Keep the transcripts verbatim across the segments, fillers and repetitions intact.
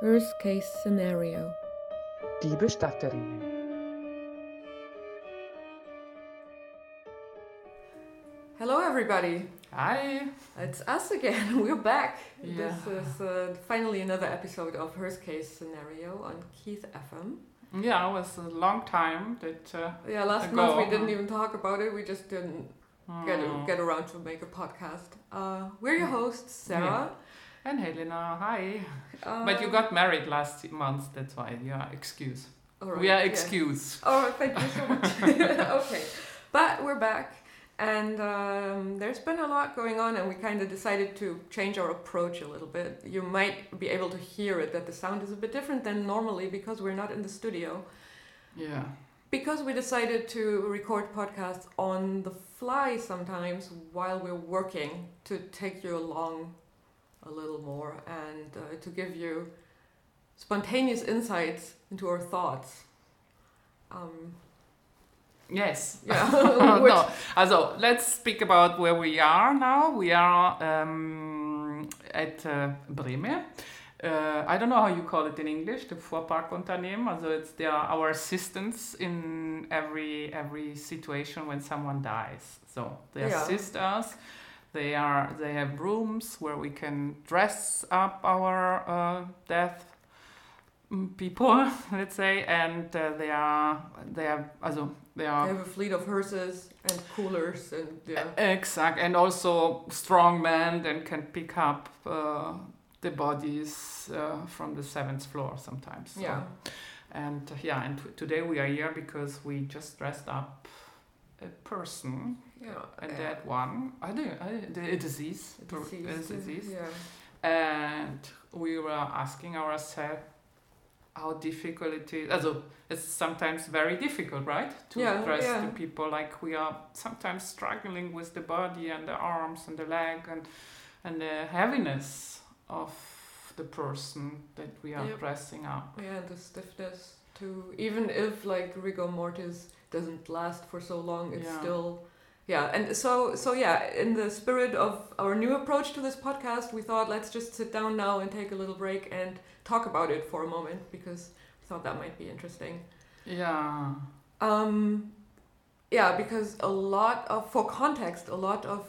Worst case scenario. Die Bestatterinnen. Hello everybody. Hi. It's us again. We're back. Yeah. This is uh, finally another episode of Worst Case Scenario on Keith F M. Yeah, it was a long time that. Uh, Yeah, last ago, month we didn't huh? even talk about it. We just didn't get mm, get around to make a podcast. Uh, we're your hosts, Sarah. And Helena, hi. Uh, But you got married last month, that's why you are excused. all right, we are yeah. excused. Oh, thank you so much. Okay, but we're back, and um, there's been a lot going on, and we kind of decided to change our approach a little bit. You might be able to hear it, that the sound is a bit different than normally because we're not in the studio. Yeah. Because we decided to record podcasts on the fly sometimes while we're working to take you along a little more and uh, to give you spontaneous insights into our thoughts. Um, Yes. yeah. Which- no. Also, let's speak about where we are now. We are um, at uh, Breme. Uh, I don't know how you call it in English, the Fuhrparkunternehmen. Also, it's they are our assistants in every every situation when someone dies. So they Yeah. assist us. They are they have rooms where we can dress up our uh, death mm, people, let's say, and uh, they are they are also they They are have a fleet of hearses and coolers and yeah. exact, and also strong men that can pick up uh, the bodies uh, from the seventh floor sometimes. So. Yeah. And uh, yeah, and t- today we are here because we just dressed up a person, Yeah. and uh, that one, I don't, I, the, a disease, a disease, a disease, Yeah. and we were asking ourselves how difficult it is. Also, it's sometimes very difficult, right? To Yeah, dress yeah. the people, like we are sometimes struggling with the body and the arms and the leg and and the heaviness of the person that we are Yep. dressing up. Yeah, the stiffness too. Even if like rigor mortis doesn't last for so long, it's Yeah. still yeah. And so so yeah, in the spirit of our new approach to this podcast, we thought let's just sit down now and take a little break and talk about it for a moment because we thought that might be interesting. Yeah. Um, yeah, because a lot of, for context, a lot of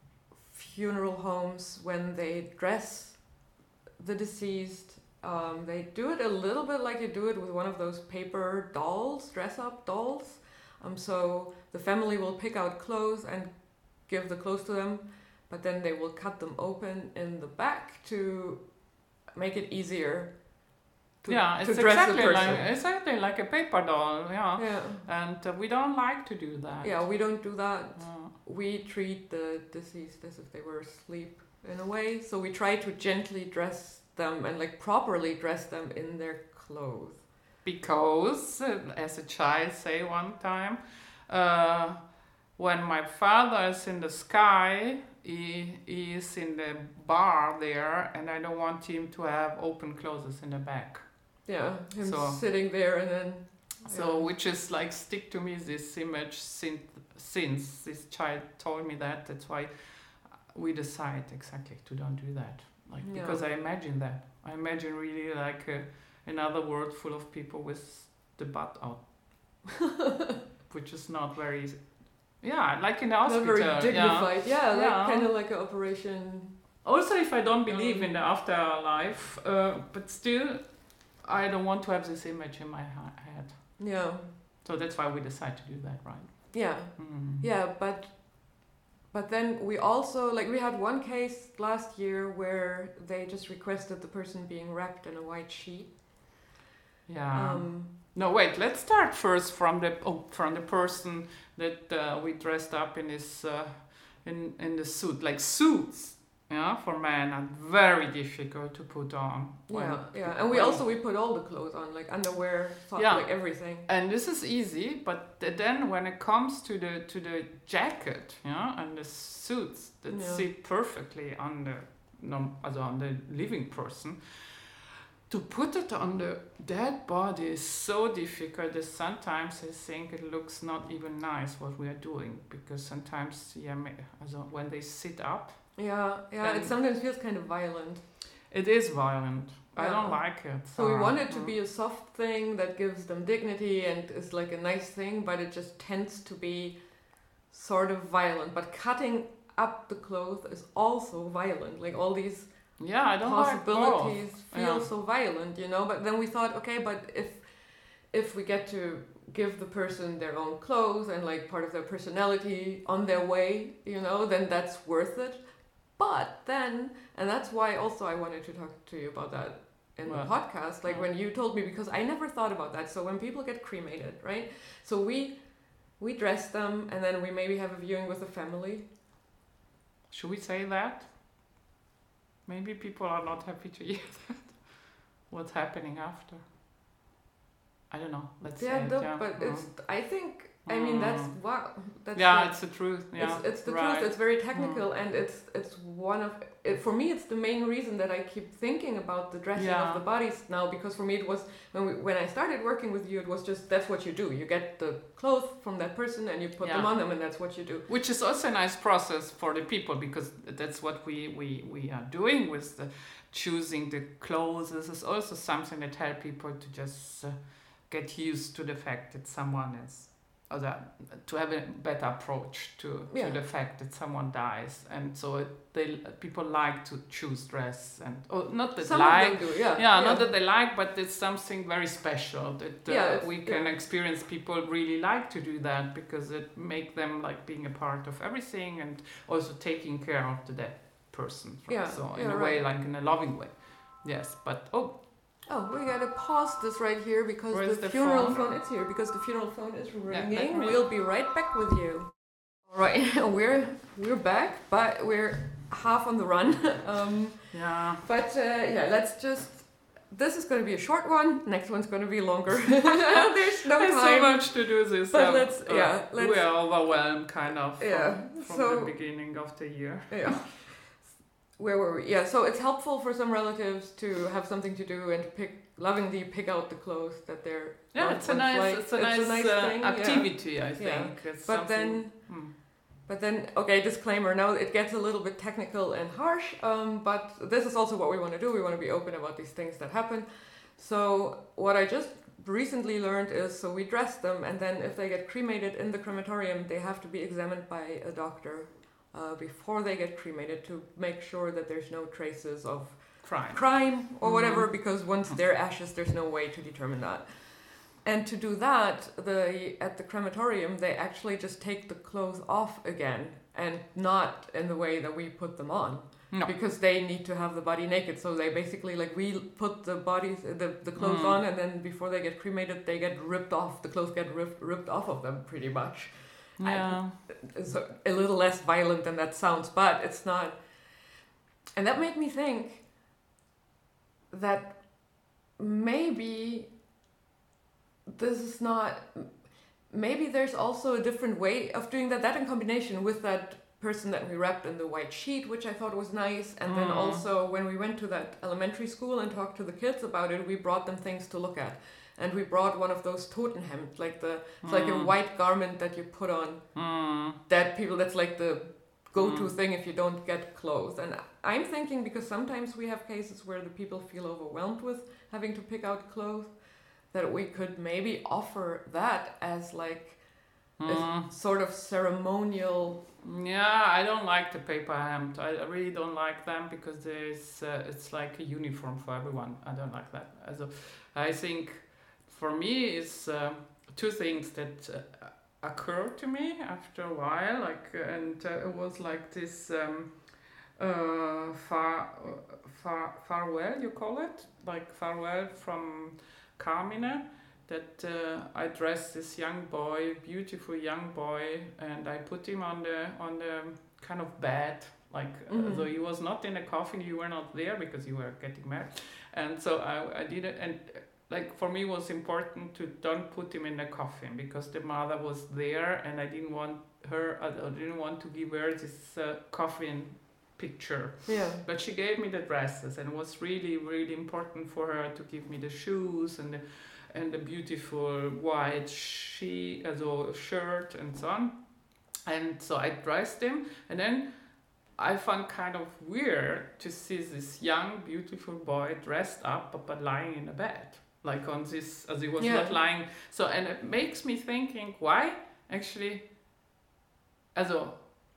funeral homes, when they dress the deceased, um, they do it a little bit like you do it with one of those paper dolls, dress-up dolls. Um, so the family will pick out clothes and give the clothes to them, but then they will cut them open in the back to make it easier to, yeah, to it's dress exactly the person. like exactly like a paper doll. Yeah, Yeah. and uh, we don't like to do that. Yeah, we don't do that. Uh, We treat the deceased as if they were asleep in a way. So we try to gently dress them and like properly dress them in their clothes. because, uh, as a child, say one time, uh, when my father is in the sky, he, he is in the bar there, and I don't want him to have open clothes in the back. Yeah, him So- sitting there and then. So, yeah. which is like stick to me this image since since this child told me that. That's why we decide exactly to don't do that. Like Yeah. because I imagine that. I imagine really like a, another world full of people with the butt out, which is not very. Yeah, like in the Not hospital. very Yeah. dignified. Yeah, like Yeah. kind of like an operation. Also, if I don't believe Um, in the afterlife, uh, but still, I don't want to have this image in my ha- head. Yeah, So that's why we decide to do that, right? yeah, Mm. yeah. But but then we also like we had one case last year where they just requested the person being wrapped in a white sheet. Yeah. Um, no, wait. Let's start first from the oh, from the person that uh, we dressed up in his uh, in in the suit, like suits. Yeah, for men are very difficult to put on. when- yeah, yeah, and we when- also we put all the clothes on, like underwear, top, Yeah. like everything. And this is easy, but th- then when it comes to the to the jacket, yeah, and the suits that Yeah. sit perfectly on the no, also on the living person, to put it on the dead body is so difficult that sometimes I think it looks not even nice what we are doing, because sometimes yeah, ma- also when they sit up, Yeah, yeah. It And- sometimes feels kind of violent. it is violent. I Yeah. don't like it. So we uh, want it to mm. be a soft thing that gives them dignity and is like a nice thing, but it just tends to be sort of violent. But cutting up the clothes is also violent. Like all these Yeah, I don't possibilities like both. feel Yeah. so violent, you know. But then we thought, okay, but if if we get to give the person their own clothes and like part of their personality on their way, you know, then that's worth it. But then, and that's why also I wanted to talk to you about that in What? the podcast, like Mm. when you told me, because I never thought about that. So when people get cremated, right? So we we dress them and then we maybe have a viewing with the family. Should we say that? Maybe people are not happy to hear that. What's happening after? I don't know. Let's Yeah, say the, it. Yeah. but Mm. it's, I think, I mean, that's Mm. wow. That's yeah, like- it's the truth. Yeah, It's, it's the right. Mm. truth. It's very technical, and it's it's one of it, for me. It's the main reason that I keep thinking about the dressing Yeah. of the bodies now. Because for me, it was when we, when I started working with you, it was just that's what you do. You get the clothes from that person and you put them Yeah. on them, and that's what you do. Which is also a nice process for the people, because that's what we, we, we are doing with the choosing the clothes. This is also something that help people to just uh, get used to the fact that someone is, or that, to have a better approach to, Yeah. to the fact that someone dies. And so it, they people like to choose dress, and oh, not that Some like, of them do, yeah. yeah, not that they like, but it's something very special that uh, Yeah, it's- we can yeah. experience. People really like to do that because it make them like being a part of everything, and also taking care of the dead person. right? Yeah, So in yeah, a way, right. like in a loving way. Yes, but oh, Oh, we gotta pause this right here because Where's the, the funeral phone? phone. It's here because the funeral phone is let ringing. me- We'll be right back with you. All right, we're we're back, but we're half on the run. um, yeah. but uh, yeah, let's just. This is going to be a short one. Next one's going to be longer. There's no There's time. so much to do this. But um, let's- uh, yeah, let's- we are overwhelmed, kind of. From, Yeah, From so- the beginning of the year. Yeah. Where were we? Yeah, so it's helpful for some relatives to have something to do and to pick lovingly pick out the clothes that they're. Yeah, loved it's a ones nice, like. it's a nice, uh, thing, yeah. activity. I think. It's But something- then, Hmm. but then, okay, disclaimer. Now it gets a little bit technical and harsh. Um, but this is also what we want to do. We want to be open about these things that happen. So what I just recently learned is, so we dress them, and then if they get cremated in the crematorium, they have to be examined by a doctor uh, before they get cremated to make sure that there's no traces of crime. crime or whatever, Mhm. because once they're ashes, there's no way to determine that. And to do that, the at the crematorium, they actually just take the clothes off again, and not in the way that we put them on, No. because they need to have the body naked. So they basically, like, we put the bodies, the, the clothes Mm. on, and then before they get cremated, they get ripped off. The clothes get ripped, ripped off of them, pretty much. Yeah. So a little less violent than that sounds, but it's not. And that made me think that maybe this is not. Maybe there's also a different way of doing that. That in combination with that person that we wrapped in the white sheet, which I thought was nice. And then Mm. also when we went to that elementary school and talked to the kids about it, we brought them things to look at. And we brought one of those Totenhemd, like the it's like a Mm. white garment that you put on Mm. dead people. That's like the go-to Mm. thing if you don't get clothes. And I'm thinking, because sometimes we have cases where the people feel overwhelmed with having to pick out clothes, that we could maybe offer that as like Mm. a sort of ceremonial. Yeah, I don't like the paper hemd. I I really don't like them because there's uh, it's like a uniform for everyone. I don't like that. Also, I think for me it's uh, two things that uh, occurred to me after a while. Like, and uh, it was like this um, uh, far, far, farewell. You call it like farewell from Carmine. That uh, I dressed this young boy, beautiful young boy, and I put him on the on the kind of bed, like Mhm. uh, so he was not in a coffin. You were not there because you were getting married, and so I, I did it. And uh, like for me, it was important to don't put him in a coffin because the mother was there, and I didn't want her. I I didn't want to give her this uh, coffin picture. Yeah. But she gave me the dresses, and it was really, really important for her to give me the shoes and the, and the beautiful white she, also shirt and so on. And so I dressed him, and then I found kind of weird to see this young, beautiful boy dressed up but, but lying in a bed, like on this, as he was Yeah. not lying. So, and it makes me thinking, why actually, also,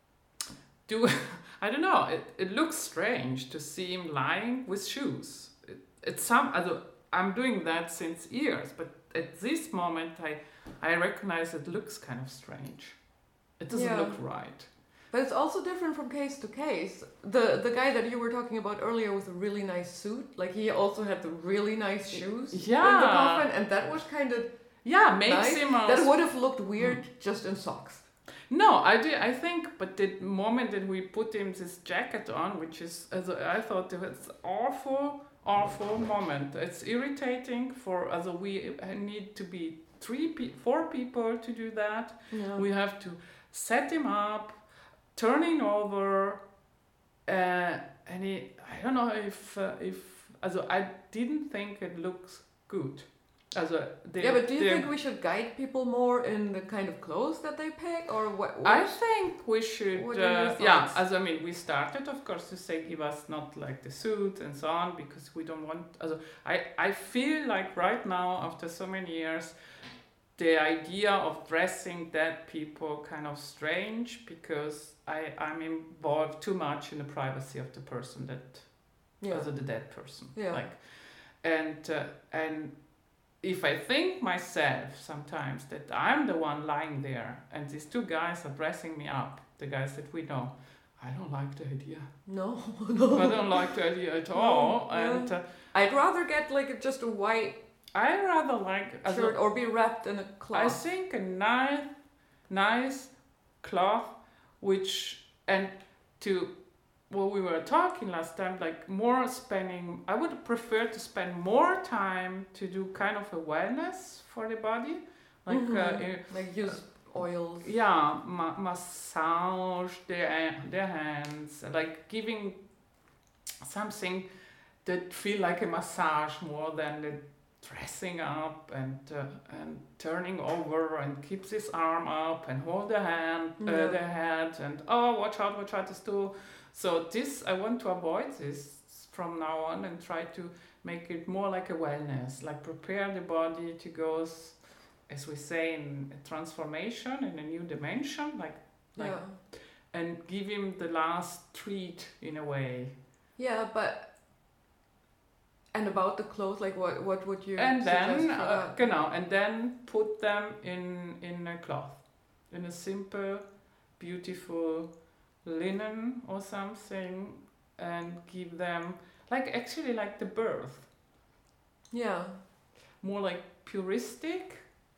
do, I don't know, it, it looks strange to see him lying with shoes. It, it's some, also, I'm doing that since years, but at this moment I, I recognize it looks kind of strange. It doesn't Yeah. look right. But it's also different from case to case. The the guy that you were talking about earlier with a really nice suit, like he also had the really nice shoes in the Yeah. coffin, and that was kind of Yeah, makes nice. him That also, would have looked weird just in socks. no, I do. I think, but the moment that we put him this jacket on, which is, as I thought, it was awful, awful moment. It's irritating for, as we need to be three, pe- four people to do that. Yeah. We have to set him up, turn him over, uh, and he, I don't know if, uh, if, also I didn't think it looks good. Also, the, Yeah, but do you the, think we should guide people more in the kind of clothes that they pick, or what? what? I think we should, What are your uh, yeah, thoughts? as I mean, we started, of course, to say give us not like the suit and so on, because we don't want, also, I, I feel like right now, after so many years, the idea of dressing dead people kind of strange, because I, I'm involved too much in the privacy of the person that, Yeah. also the dead person. Yeah. Like, and, uh, and, if I think myself sometimes that I'm the one lying there and these two guys are dressing me up, the guys that we know, I don't like the idea. No, no. I don't like the idea at all. No, And uh, I'd rather get like a, just a white I rather like, also, shirt or be wrapped in a cloth. I think a nice, nice cloth, which, and to what we were talking last time, like more spending, I would prefer to spend more time to do kind of a wellness for the body, like Mhm. uh, eh, like use oils. yeah, ma- massage their their hands, like giving something that feel like a massage more than the dressing up and uh, and turning over and keeps his arm up and hold the hand, uh, Yeah. the head, and oh, watch out, watch out, this too. So this, I want to avoid this from now on and try to make it more like a wellness, like prepare the body to go, s- as we say, in a transformation, in a new dimension, like, like Yeah. and give him the last treat in a way. Yeah, but and about the clothes, like what what would you And suggest then, for uh, that? genau, and then put them in, in a cloth, in a simple, beautiful linen or something, and give them, like actually like the birth, Yeah. more like puristic.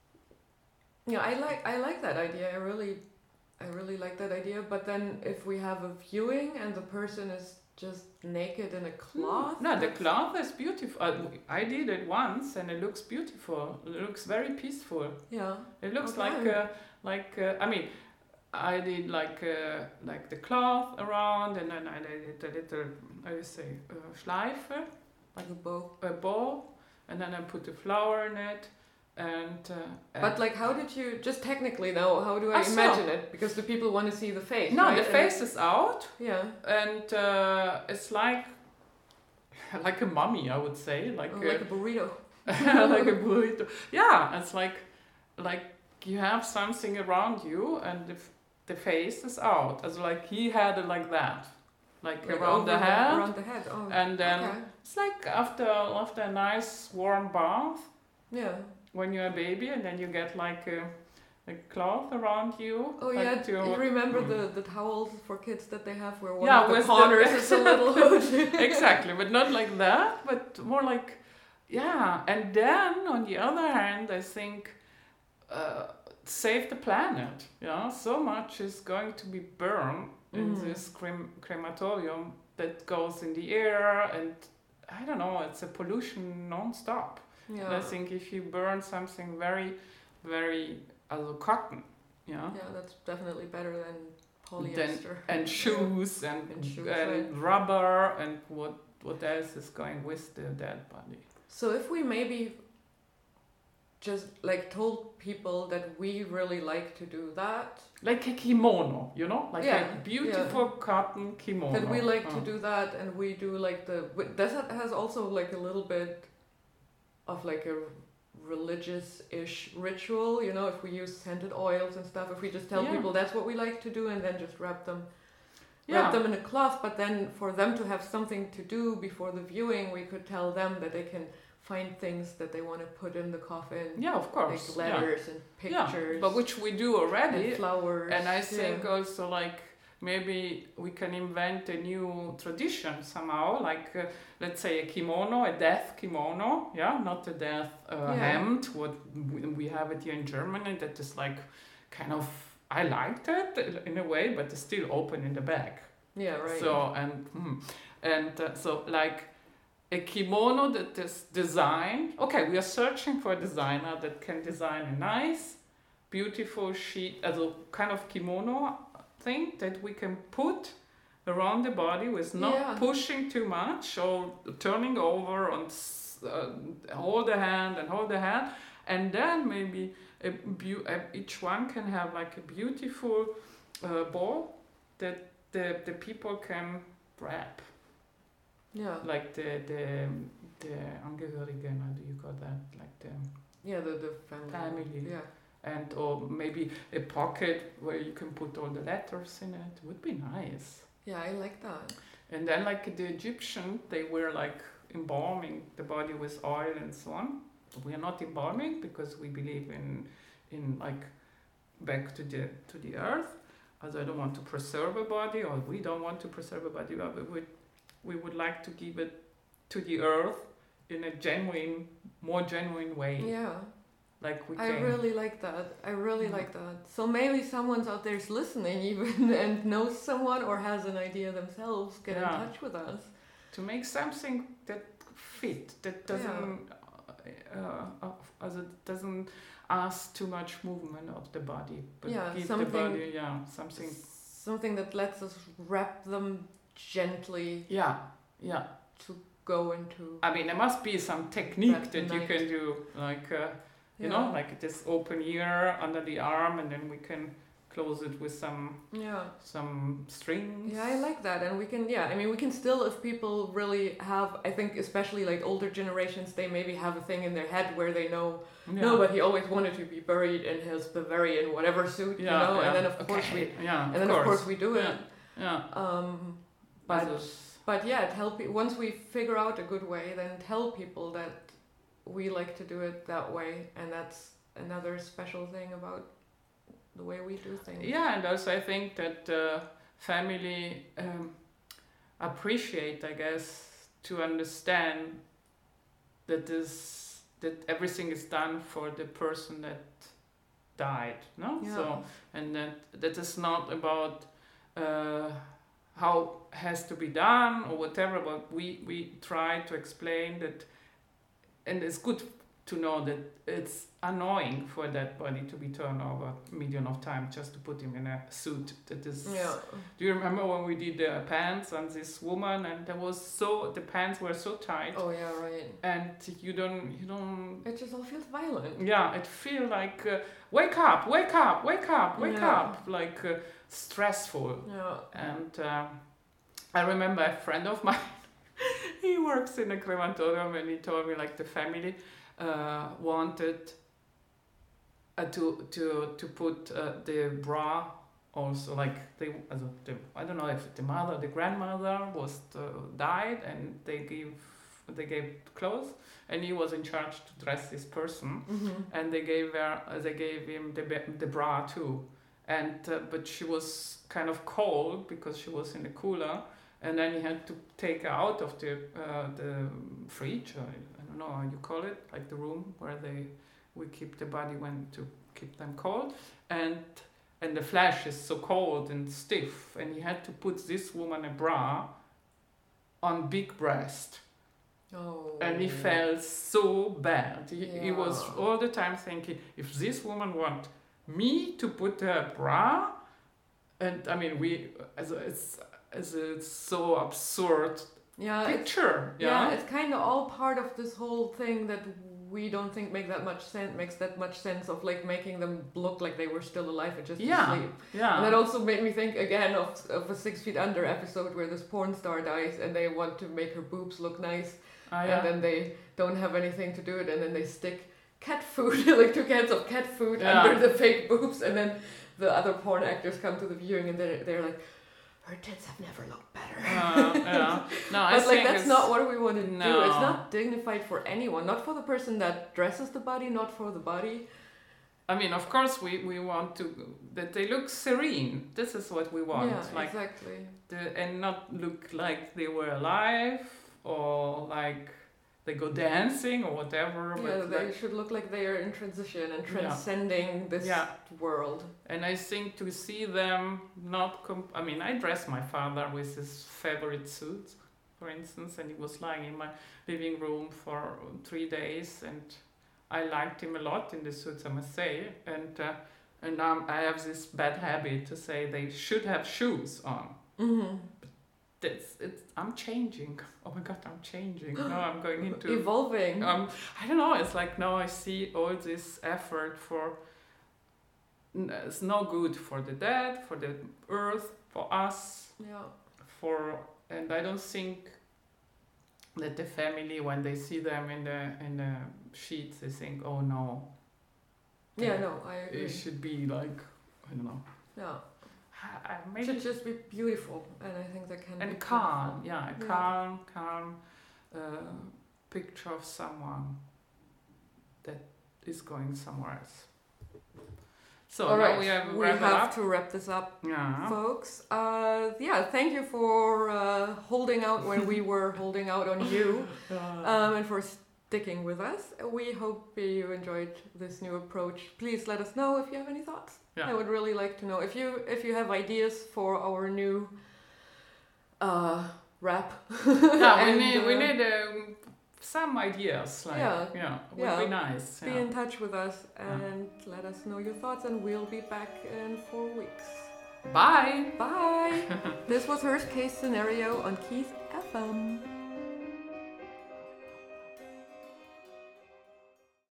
Yeah, I like I like that idea. I really I really like that idea. But then if we have a viewing and the person is just naked in a cloth. No, the that's- cloth is beautiful. Uh, I did it once, and it looks beautiful. It looks very peaceful. Yeah. It looks Okay. like uh, like uh, I mean, I did like uh, like the cloth around, and then I did a little, I would say, uh, Schleife, Like a bow. a bow, and then I put a flower in it, and. Uh, But and- like, how did you just technically now? How do I I saw. imagine it? Because the people want to see the face. no, right? the And- face is out, Yeah. and uh, it's like like a mummy, I would say, like Oh, a, like a burrito. like a burrito. Yeah, it's like like you have something around you, and the, f- the face is out. As like he had it like that, like, Like around over the head, Around the head. Oh. and then Okay. it's like after after a nice warm bath Yeah. when you're a baby, and then you get like a, a cloth around you. Oh like yeah. to- You remember the the towels for kids that they have where one Yeah, of the with the- corners is a little hood. Exactly, but not like that, but more like, yeah. And then on the other hand, I think uh, save the planet. Yeah, so much is going to be burned in Mm. this crem- crematorium that goes in the air, and I don't know, it's a pollution non-stop. Yeah. And I think if you burn something very, very, also cotton, yeah, Yeah, that's definitely better than polyester. and shoes and And shoes, and right. rubber and what what else is going with the dead body. So if we maybe just like told people that we really like to do that. Like a kimono, you know, like Yeah, a beautiful yeah. cotton kimono. That we like to Oh. do that, and we do like the. That has also like a little bit of like a religious-ish ritual, you know, if we use scented oils and stuff, if we just tell Yeah. people that's what we like to do, and then just wrap them Yeah. wrap them in a cloth. But then for them to have something to do before the viewing, we could tell them that they can find things that they want to put in the coffin, Yeah, of course. like letters and yeah. pictures, Yeah, but which we do already. and flowers. And I think yeah. also like maybe we can invent a new tradition somehow, like uh, let's say a kimono, a death kimono, yeah, not a death uh, Yeah. hemd, what we we have it here in Germany, that is like kind of, I liked it in a way, but it's still open in the back. Yeah, right. So, and, mm, and uh, so like a kimono that is designed, okay, we are searching for a designer that can design a nice, beautiful sheet, as a kind of kimono thing that we can put around the body with not Yeah. pushing too much or turning over and s- uh, hold the hand and hold the hand, and then maybe a beau- uh, each one can have like a beautiful uh, ball that the, the people can wrap, yeah, like the the the Angehörigen, how do you call that, like the yeah, the the family. family. Yeah, And or maybe a pocket where you can put all the letters in it would be nice. yeah, I like that. And then like the Egyptian, they were like embalming the body with oil and so on. We are not embalming because we believe in in like back to the to the earth. As I don't want to preserve a body, or we don't want to preserve a body, but we would we would like to give it to the earth in a genuine, more genuine way. Yeah. Like we I can. really like that. I really Mm. like that. So maybe someone's out there's listening even and knows someone or has an idea themselves. Get Yeah. in touch with us. To make something that fit, that doesn't uh, uh, as it doesn't ask too much movement of the body, but Yeah, give the something- body, yeah, something. Something that lets us wrap them gently Yeah, yeah. to go into. I mean, there must be some technique That that you night. can do, like uh, you Yeah. know, like this open ear under the arm, and then we can close it with some Yeah. some strings. Yeah, I like that. And we can, yeah, I mean, we can still, if people really have, I think especially like older generations, they maybe have a thing in their head where they know, Yeah. no, but he always wanted to be buried in his Bavarian whatever suit, Yeah, you know, yeah. and then of Okay. course we, yeah, and then of course we do Yeah. it. Yeah. Um, But but but yeah, tell pe- once we figure out a good way, then tell people that we like to do it that way, and that's another special thing about the way we do things. Yeah, and also I think that uh, family um, appreciate, I guess, to understand that this that everything is done for the person that died, no? Yeah. So and that that is not about uh, how it has to be done or whatever, but we we try to explain that, and it's good to know that it's annoying for that body to be turned over a million of times just to put him in a suit that is. Yeah. Do you remember when we did the pants on this woman, and there was so the pants were so tight, Oh yeah, right. and you don't you don't. It just all feels violent. Yeah, it feel like uh, wake up, wake up, wake up, wake Yeah. up, like uh, stressful. Yeah. And uh, I remember a friend of mine. He works in a crematorium, and he told me like the family uh, wanted uh, to to to put uh, the bra also, like they also the, I don't know if the mother, the grandmother was uh, died, and they gave they gave clothes, and he was in charge to dress this person, Mm-hmm. and they gave her uh, they gave him the be- the bra too, and uh, but she was kind of cold because she was in the cooler, and then he had to take her out of the uh, the fridge, or I don't know how you call it, like the room where they we keep the body when to keep them cold, and and the flesh is so cold and stiff, and he had to put this woman a bra on big breast. Oh. And he felt so bad. He, he was Yeah. all the time thinking, if this woman want me to put a bra, and I mean, we as a, it's as a, it's so absurd Yeah. It's, picture. yeah. Yeah, It's kind of all part of this whole thing that we don't think make that much sense makes that much sense of like making them look like they were still alive and just Yeah. asleep. Yeah. And that also made me think again of of a Six Feet Under episode where this porn star dies and they want to make her boobs look nice, Ah, yeah. and then they don't have anything to do it, and then they stick cat food, like two cans of cat food Yeah. under the fake boobs, and then the other porn actors come to the viewing and they're, they're like, her tits have never looked better. Uh, yeah. No, I But like think that's it's, not what we want to do. No. It's not dignified for anyone, not for the person that dresses the body, not for the body. I mean, of course, we, we want to that they look serene. This is what we want, Yeah, like exactly. the, and not look like they were alive or like they go dancing or whatever. Yeah, but they like, should look like they are in transition and Yeah. transcending this Yeah. world. and I think to see them not. Comp- I mean, I dressed my father with his favorite suit, for instance, and he was lying in my living room for three days, and I liked him a lot in the suits, I must say. And uh, and um, I have this bad habit to say they should have shoes on. Mm-hmm. It's, it's, I'm changing. Oh my God, I'm changing. No, I'm going into... Evolving. Um, I don't know, it's like now I see all this effort for... n- It's no good for the dead, for the earth, for us, Yeah. for... And I don't think that the family, when they see them in the in the sheets, they think, oh no. Yeah, no, I agree. It should be like, I don't know. Yeah. I- I- It Maybe should just be beautiful, and I think that can be and calm, beautiful. yeah, a Yeah. calm, calm uh, picture of someone that is going somewhere else. So All now right, we have we wrap it have up. to wrap this up, Yeah. folks. Uh, yeah, thank you for uh, holding out when we were holding out on you, um, and for sticking with us. We hope you enjoyed this new approach. Please let us know if you have any thoughts. Yeah. I would really like to know if you if you have ideas for our new uh, rap. yeah, we And, need we uh, need um, some ideas. Like, Yeah. yeah, would Yeah. be nice. Be Yeah. in touch with us and let us know your thoughts, and we'll be back in four weeks. Bye. Bye! This was Worst Case Scenario on Keith F M.